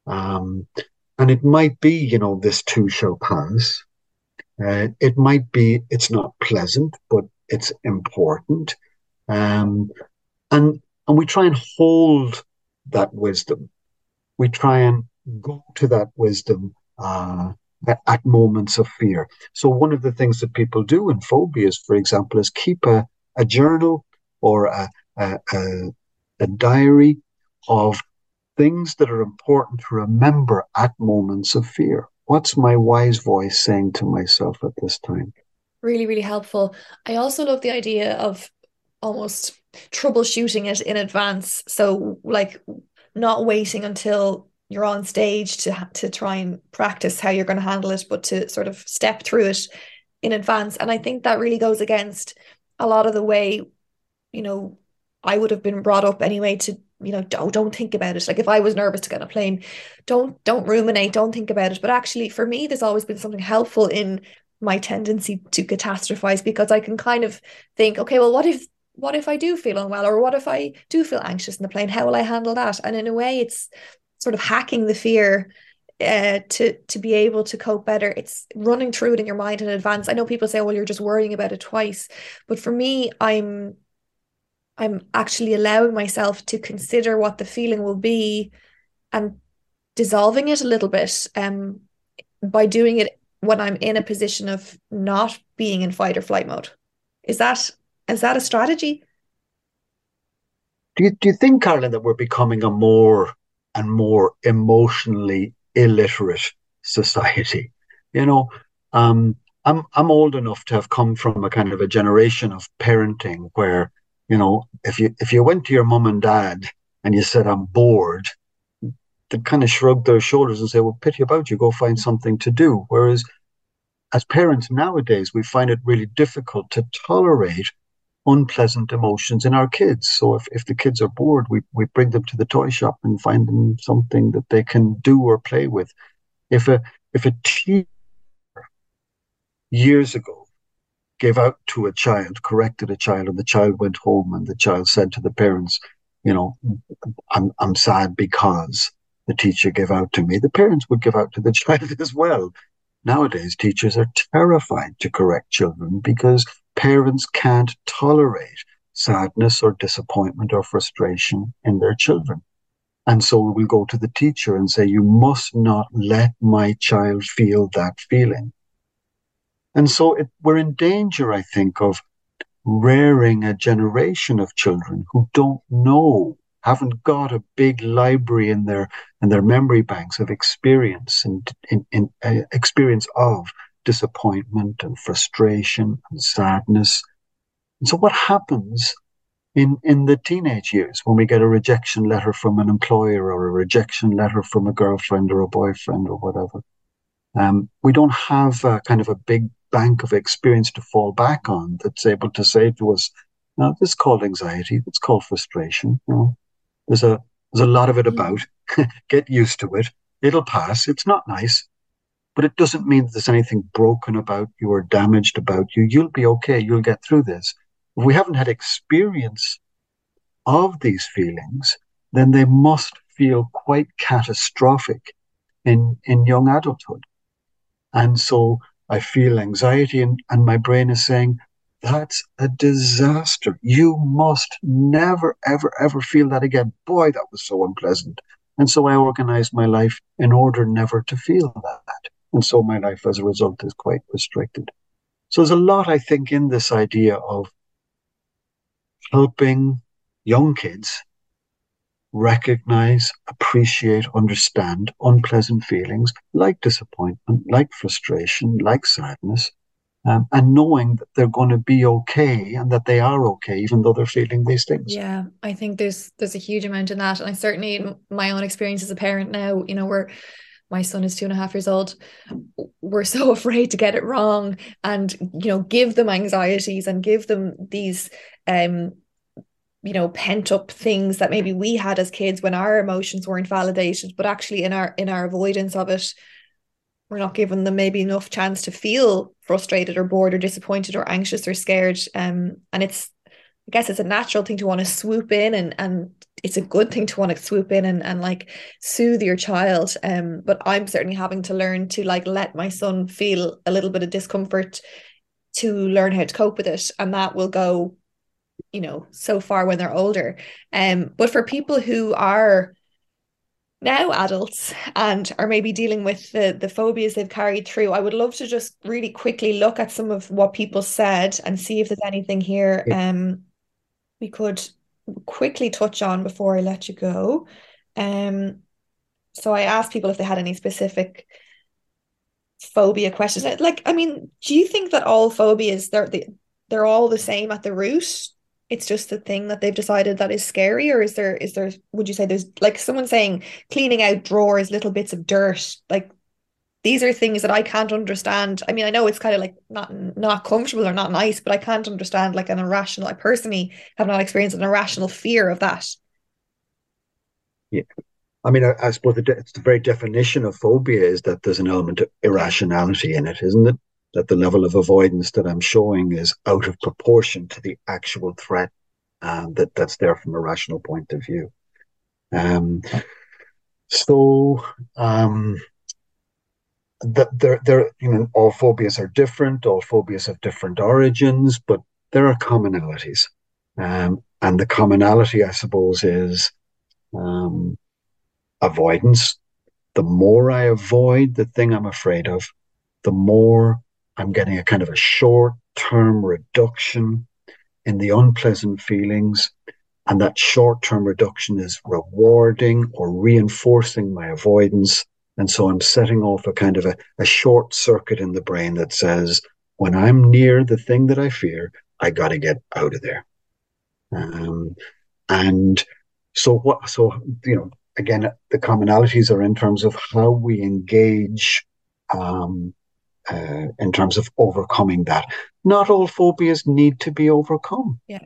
And it might be, this too shall pass. It might be it's not pleasant, but it's important. Um, and and we try and hold that wisdom. We try and go to that wisdom at moments of fear. So one of the things that people do in phobias, for example, is keep a journal or a diary of things that are important to remember at moments of fear. What's my wise voice saying to myself at this time? Really, really helpful. I also love the idea of almost troubleshooting it in advance. So like not waiting until you're on stage to try and practice how you're going to handle it, but to sort of step through it in advance. And I think that really goes against a lot of the way, I would have been brought up anyway to, don't think about it. Like if I was nervous to get on a plane, don't ruminate, don't think about it. But actually for me, there's always been something helpful in my tendency to catastrophize, because I can kind of think, okay, well, what if I do feel unwell, or what if I do feel anxious in the plane? How will I handle that? And in a way, it's sort of hacking the fear to be able to cope better. It's running through it in your mind in advance. I know people say, well, you're just worrying about it twice. But for me, I'm actually allowing myself to consider what the feeling will be and dissolving it a little bit by doing it when I'm in a position of not being in fight or flight mode. Is that a strategy? Do you think, Caroline, that we're becoming a more and more emotionally illiterate society? I'm old enough to have come from a kind of a generation of parenting where, if you went to your mum and dad and you said, I'm bored, they kind of shrug their shoulders and say, well, pity about you, go find something to do. Whereas as parents nowadays, we find it really difficult to tolerate unpleasant emotions in our kids. So if the kids are bored, we bring them to the toy shop and find them something that they can do or play with. If a teacher years ago gave out to a child, corrected a child, and the child went home and the child said to the parents, I'm sad because the teacher gave out to me, the parents would give out to the child as well. Nowadays, teachers are terrified to correct children because parents can't tolerate sadness or disappointment or frustration in their children. And so we'll go to the teacher and say, you must not let my child feel that feeling. And so we're in danger, I think, of rearing a generation of children who don't know, haven't got a big library in their memory banks of experience and experience of disappointment and frustration and sadness. And so what happens in the teenage years when we get a rejection letter from an employer or a rejection letter from a girlfriend or a boyfriend or whatever? We don't have a kind of a big bank of experience to fall back on that's able to say to us, no, this is called anxiety, it's called frustration. There's a lot of it about. Get used to it. It'll pass. It's not nice, but it doesn't mean that there's anything broken about you or damaged about you. You'll be okay. You'll get through this. If we haven't had experience of these feelings, then they must feel quite catastrophic in young adulthood. And so I feel anxiety and my brain is saying, that's a disaster. You must never, ever, ever feel that again. Boy, that was so unpleasant. And so I organized my life in order never to feel that. And so my life as a result is quite restricted. So there's a lot, I think, in this idea of helping young kids recognize, appreciate, understand unpleasant feelings like disappointment, like frustration, like sadness, and knowing that they're going to be okay and that they are okay, even though they're feeling these things. Yeah, I think there's a huge amount in that. And I certainly, in my own experience as a parent now, my son is 2.5 years old. We're so afraid to get it wrong and, give them anxieties and give them these, pent up things that maybe we had as kids when our emotions weren't validated, but actually in our avoidance of it, we're not giving them maybe enough chance to feel frustrated or bored or disappointed or anxious or scared. And it's I guess it's a natural thing to want to swoop in, and it's a good thing to want to swoop in and like soothe your child. But I'm certainly having to learn to like let my son feel a little bit of discomfort to learn how to cope with it. And that will go, so far when they're older. But for people who are now adults and are maybe dealing with the phobias they've carried through, I would love to just really quickly look at some of what people said and see if there's anything here we could quickly touch on before I let you go. So I asked people if they had any specific phobia questions. Like, I mean, do you think that all phobias, they're all the same at the root? It's just the thing that they've decided that is scary, or is there, would you say there's like someone saying cleaning out drawers, little bits of dirt, like these are things that I can't understand. I mean, I know it's kind of like not comfortable or not nice, but I can't understand like an irrational, I personally have not experienced an irrational fear of that. Yeah. I mean, I suppose it's the very definition of phobia is that there's an element of irrationality in it, isn't it? That the level of avoidance that I'm showing is out of proportion to the actual threat that's there from a rational point of view. All phobias are different. All phobias have different origins, but there are commonalities. And the commonality, I suppose, is avoidance. The more I avoid the thing I'm afraid of, the more I'm getting a kind of a short-term reduction in the unpleasant feelings. And that short-term reduction is rewarding or reinforcing my avoidance. And so I'm setting off a kind of a short circuit in the brain that says, when I'm near the thing that I fear, I got to get out of there. And so again, the commonalities are in terms of how we engage in terms of overcoming that. Not all phobias need to be overcome. Yeah.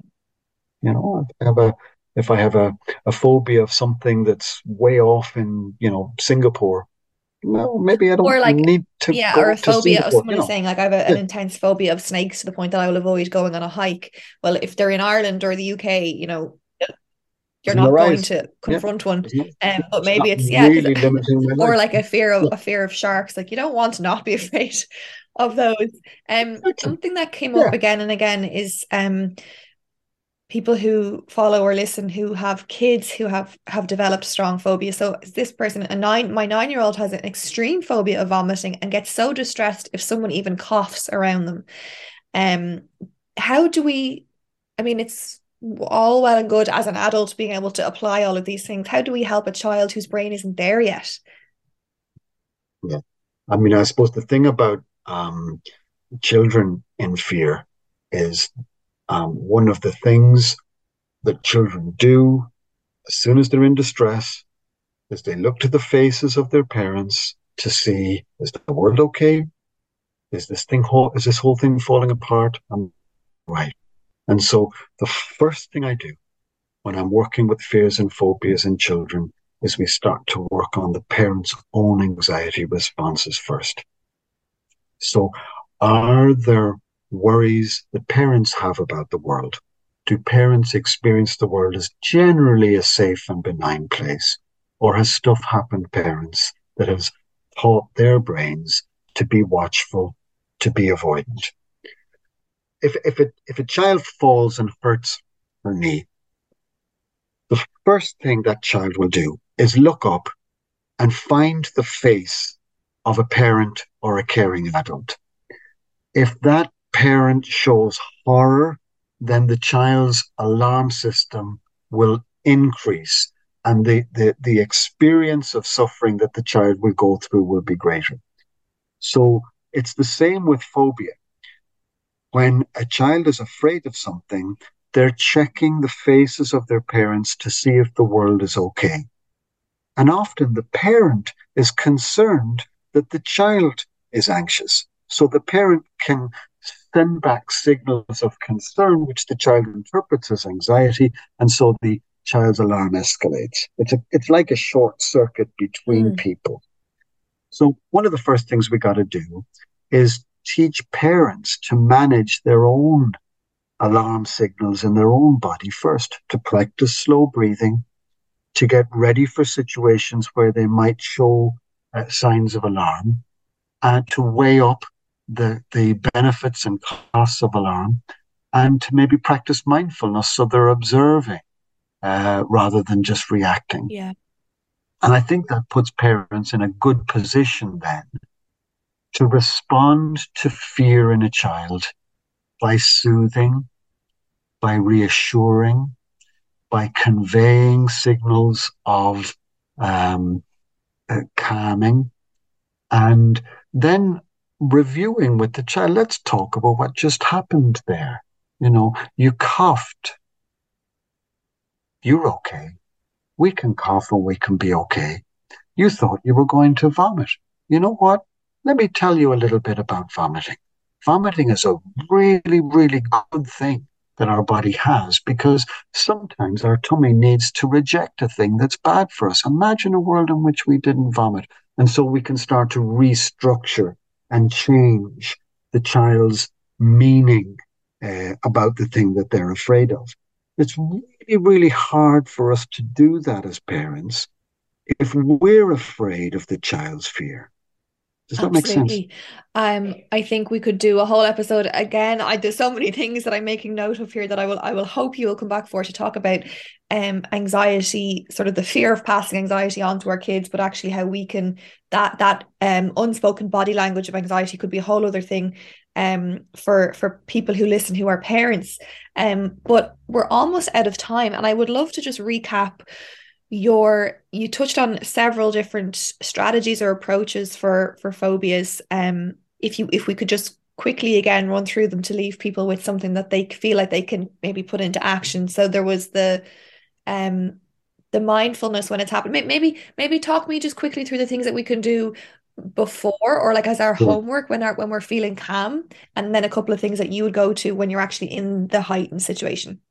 If I have a phobia of something that's way off in, Singapore, well, maybe I don't need to go or a to phobia of Singapore. somebody saying like I have an intense phobia of snakes to the point that I will avoid going on a hike. Well, if they're in Ireland or the UK, you're not going to confront one. But maybe it's really limiting my or life. like a fear of sharks. Like you don't want to not be afraid of those. Something that came up again and again is people who follow or listen who have kids who have developed strong phobia. So this person, my 9-year-old has an extreme phobia of vomiting and gets so distressed if someone even coughs around them. How do we, I mean, it's all well and good as an adult being able to apply all of these things. How do we help a child whose brain isn't there yet? Yeah. I mean, I suppose the thing about children in fear is one of the things that children do as soon as they're in distress is they look to the faces of their parents to see, is the world okay? Is this whole thing falling apart? I'm right. And so the first thing I do when I'm working with fears and phobias in children is we start to work on the parents' own anxiety responses first. So are there worries that parents have about the world? Do parents experience the world as generally a safe and benign place? Or has stuff happened to parents that has taught their brains to be watchful, to be avoidant? If a child falls and hurts her knee, the first thing that child will do is look up and find the face of a parent or a caring adult. If that parent shows horror, then the child's alarm system will increase and the experience of suffering that the child will go through will be greater. So it's the same with phobia. When a child is afraid of something, they're checking the faces of their parents to see if the world is okay. And often the parent is concerned that the child is anxious. So the parent can send back signals of concern, which the child interprets as anxiety. And so the child's alarm escalates. It's like a short circuit between people. So one of the first things we got to do is teach parents to manage their own alarm signals in their own body first, to practice slow breathing, to get ready for situations where they might show signs of alarm, and to weigh up the benefits and costs of alarm, and to maybe practice mindfulness so they're observing rather than just reacting. Yeah. And I think that puts parents in a good position then to respond to fear in a child by soothing, by reassuring, by conveying signals of calming, and then reviewing with the child. Let's talk about what just happened there. You coughed. You're okay. We can cough and we can be okay. You thought you were going to vomit. You know what? Let me tell you a little bit about vomiting. Vomiting is a really, really good thing that our body has, because sometimes our tummy needs to reject a thing that's bad for us. Imagine a world in which we didn't vomit. And so we can start to restructure and change the child's meaning about the thing that they're afraid of. It's really, really hard for us to do that as parents if we're afraid of the child's fear. Does that make sense? I think we could do a whole episode again. There's so many things that I'm making note of here that I will hope you will come back for, to talk about anxiety, sort of the fear of passing anxiety on to our kids, but actually how we can, that unspoken body language of anxiety could be a whole other thing for people who listen who are parents. But we're almost out of time, and I would love to just recap you touched on several different strategies or approaches for phobias. If we could just quickly again run through them to leave people with something that they feel like they can maybe put into action. So there was the mindfulness when it's happened. Maybe talk me just quickly through the things that we can do before, or like as our homework when we're feeling calm, and then a couple of things that you would go to when you're actually in the heightened situation.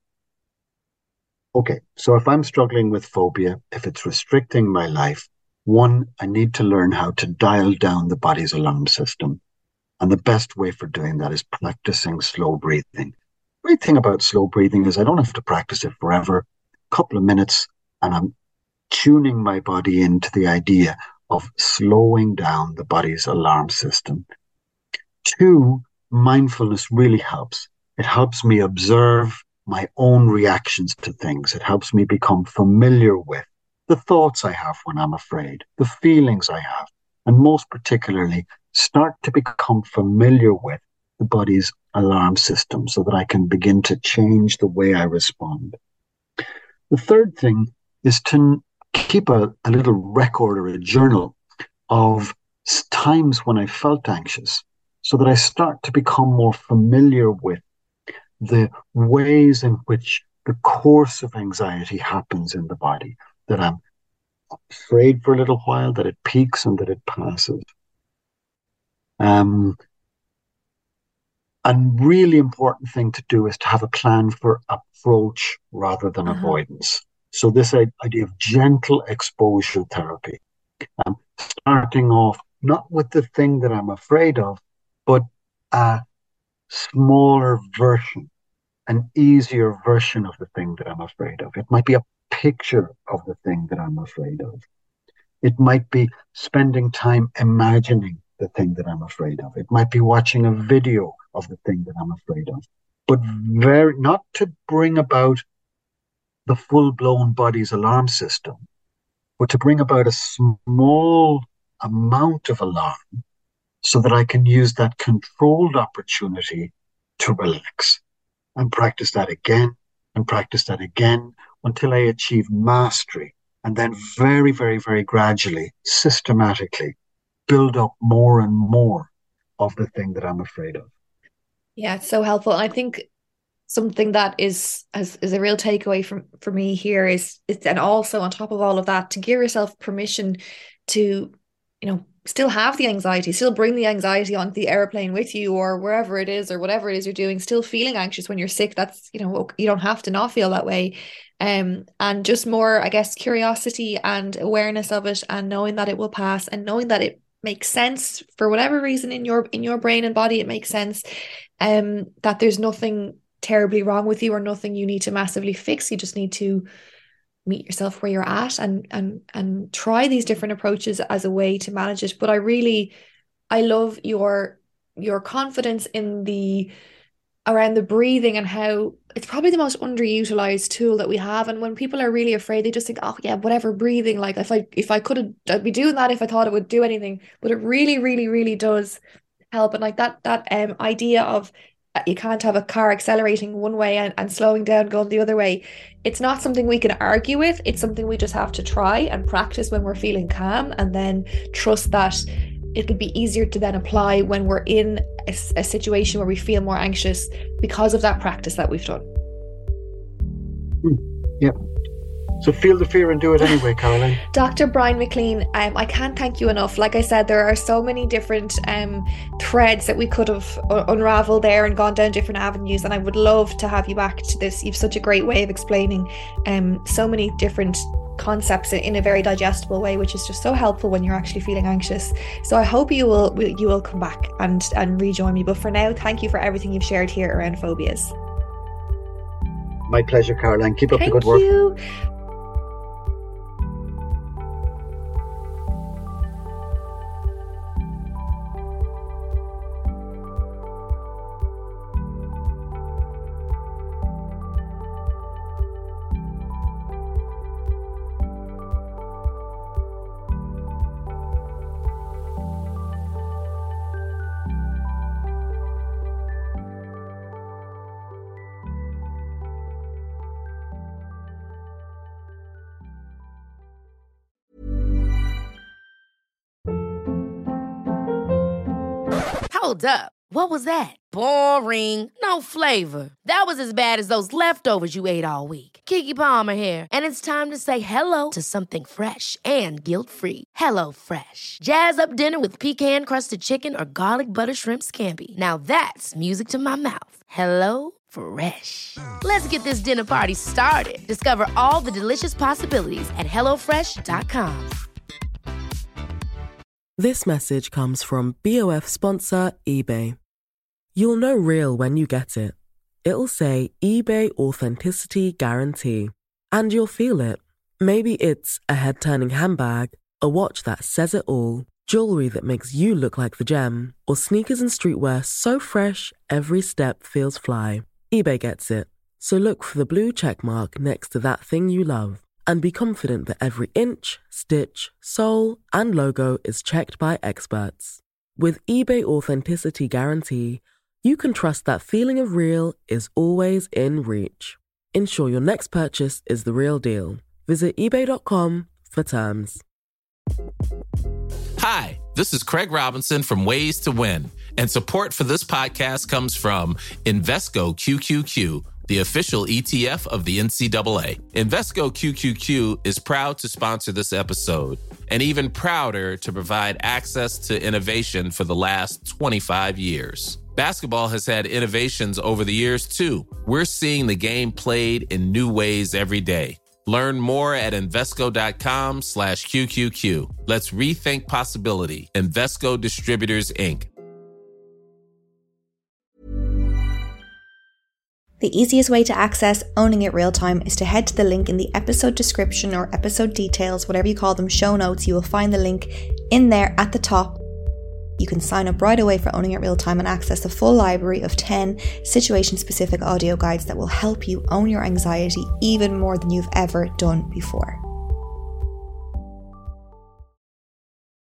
Okay, so if I'm struggling with phobia, if it's restricting my life, one, I need to learn how to dial down the body's alarm system. And the best way for doing that is practicing slow breathing. Great thing about slow breathing is I don't have to practice it forever. A couple of minutes, and I'm tuning my body into the idea of slowing down the body's alarm system. Two, mindfulness really helps. It helps me observe my own reactions to things. It helps me become familiar with the thoughts I have when I'm afraid, the feelings I have, and most particularly, start to become familiar with the body's alarm system so that I can begin to change the way I respond. The third thing is to keep a little record or a journal of times when I felt anxious, so that I start to become more familiar with the ways in which the course of anxiety happens in the body, that I'm afraid for a little while, that it peaks and that it passes. And really important thing to do is to have a plan for approach rather than avoidance. So this idea of gentle exposure therapy, starting off not with the thing that I'm afraid of, but a smaller version, an easier version of the thing that I'm afraid of. It might be a picture of the thing that I'm afraid of. It might be spending time imagining the thing that I'm afraid of. It might be watching a video of the thing that I'm afraid of. But not to bring about the full-blown body's alarm system, but to bring about a small amount of alarm so that I can use that controlled opportunity to relax, and practice that again and practice that again until I achieve mastery, and then very, very, very gradually, systematically build up more and more of the thing that I'm afraid of. Yeah, it's so helpful. And I think something that is a real takeaway for me here is, and also on top of all of that, to give yourself permission to, still have the anxiety, still bring the anxiety onto the airplane with you, or wherever it is, or whatever it is you're doing, still feeling anxious when you're sick. That's, you don't have to not feel that way. And just more, I guess, curiosity and awareness of it, and knowing that it will pass, and knowing that it makes sense for whatever reason in your brain and body, it makes sense. That there's nothing terribly wrong with you or nothing you need to massively fix. You just need to meet yourself where you're at and try these different approaches as a way to manage it. But I love your confidence in around the breathing, and how it's probably the most underutilized tool that we have. And when people are really afraid, they just think, oh yeah, whatever, breathing, like if I could, I'd be doing that if I thought it would do anything. But it really, really, really does help. And like that idea of you can't have a car accelerating one way and slowing down going the other way. It's not something we can argue with. It's something we just have to try and practice when we're feeling calm, and then trust that it'll be easier to then apply when we're in a situation where we feel more anxious because of that practice that we've done. Yeah. So feel the fear and do it anyway, Caroline. Dr. Brian McLean, I can't thank you enough. Like I said, there are so many different threads that we could have unraveled there and gone down different avenues, and I would love to have you back to this. You've such a great way of explaining so many different concepts in a very digestible way, which is just so helpful when you're actually feeling anxious. So I hope you will come back and rejoin me. But for now, thank you for everything you've shared here around phobias. My pleasure, Caroline. Keep up the good work. Thank you. Hold up. What was that? Boring. No flavor. That was as bad as those leftovers you ate all week. Keke Palmer here. And it's time to say hello to something fresh and guilt-free. Hello Fresh. Jazz up dinner with pecan-crusted chicken or garlic butter shrimp scampi. Now that's music to my mouth. Hello Fresh. Let's get this dinner party started. Discover all the delicious possibilities at HelloFresh.com. This message comes from BOF sponsor eBay. You'll know real when you get it. It'll say eBay Authenticity Guarantee. And you'll feel it. Maybe it's a head-turning handbag, a watch that says it all, jewelry that makes you look like the gem, or sneakers and streetwear so fresh every step feels fly. eBay gets it. So look for the blue check mark next to that thing you love. And be confident that every inch, stitch, sole, and logo is checked by experts. With eBay Authenticity Guarantee, you can trust that feeling of real is always in reach. Ensure your next purchase is the real deal. Visit eBay.com for terms. Hi, this is Craig Robinson from Ways to Win, and support for this podcast comes from Invesco QQQ, the official ETF of the NCAA. Invesco QQQ is proud to sponsor this episode, and even prouder to provide access to innovation for the last 25 years. Basketball has had innovations over the years, too. We're seeing the game played in new ways every day. Learn more at Invesco.com/QQQ. Let's rethink possibility. Invesco Distributors, Inc. The easiest way to access Owning It Real Time is to head to the link in the episode description or episode details, whatever you call them, show notes. You will find the link in there at the top. You can sign up right away for Owning It Real Time and access a full library of 10 situation-specific audio guides that will help you own your anxiety even more than you've ever done before.